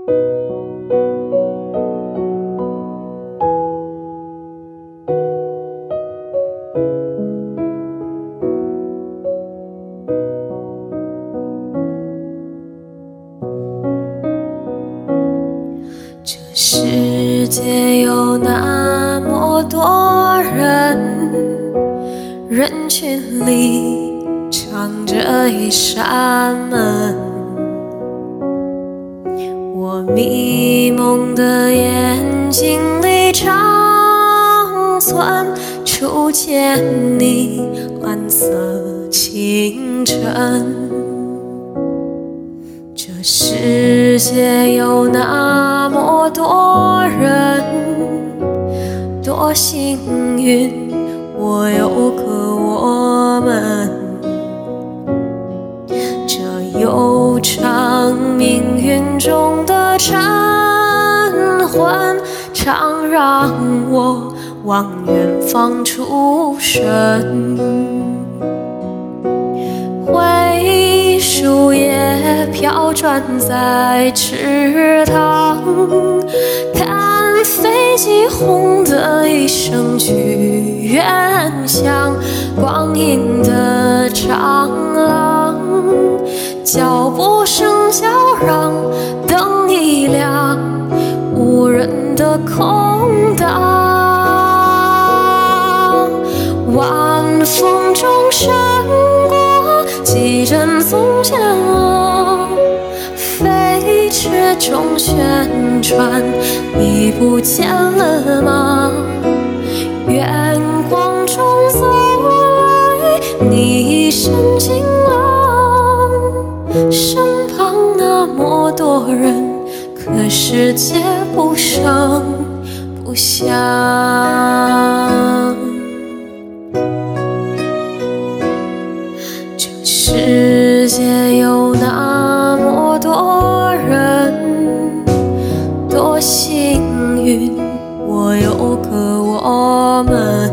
这世界有那么多人，人群里藏着一扇门，我迷蒙的眼睛里长存初见你蓝色清晨。这世界有那么多人，多幸运我有个我们。这悠长命运中的晨昏，常让我往远方出神。灰树叶飘转在池塘，看飞机轰的一声去远乡，光阴的长廊，脚步声叫嚷，灯一亮，无人的空荡，晚风中闪过几帧从前了，飞驰中旋转，你不见了吗？月光中走来，你身晴朗，身旁那么多人，可世界不声不响。这世界有那么多人，多幸运我有个我们。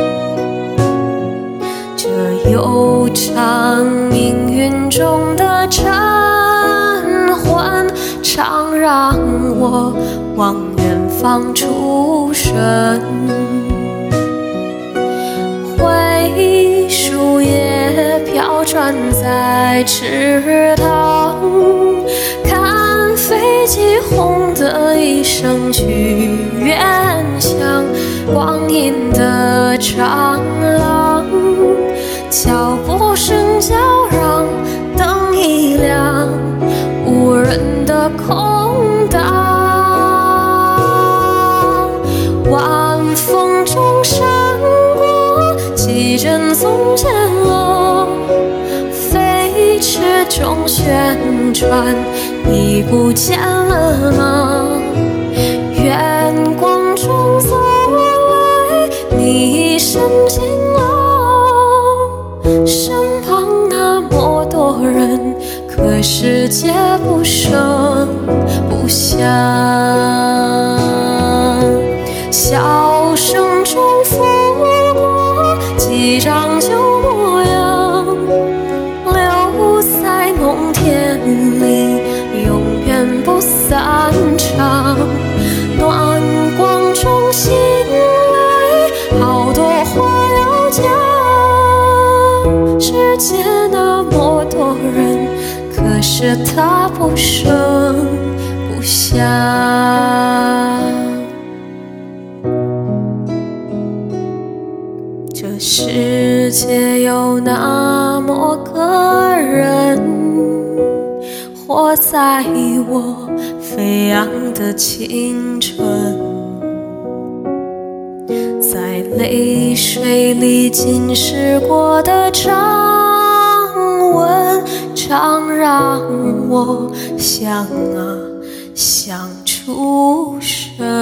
这悠长命运中的晨昏，常让我往远方出神。灰树叶飘转在池塘，看飞机轰的一声去远乡，光阴的长廊，脚步声叫嚷，灯一亮，无人的空荡，晚风中闪过几帧从前了，飞驰中旋转，你不见了吗？月光中走来，你身晴朗，身旁那么多人，可世界不声不响。笑声中拂过几张旧模样，留在梦田里，永远不散场。暖光中醒来，好多话要讲。世界那么多人，可是它不声不响。这世界有那么个人，活在我飞扬的青春，在泪水里浸湿过的掌纹，常让我想啊想出神。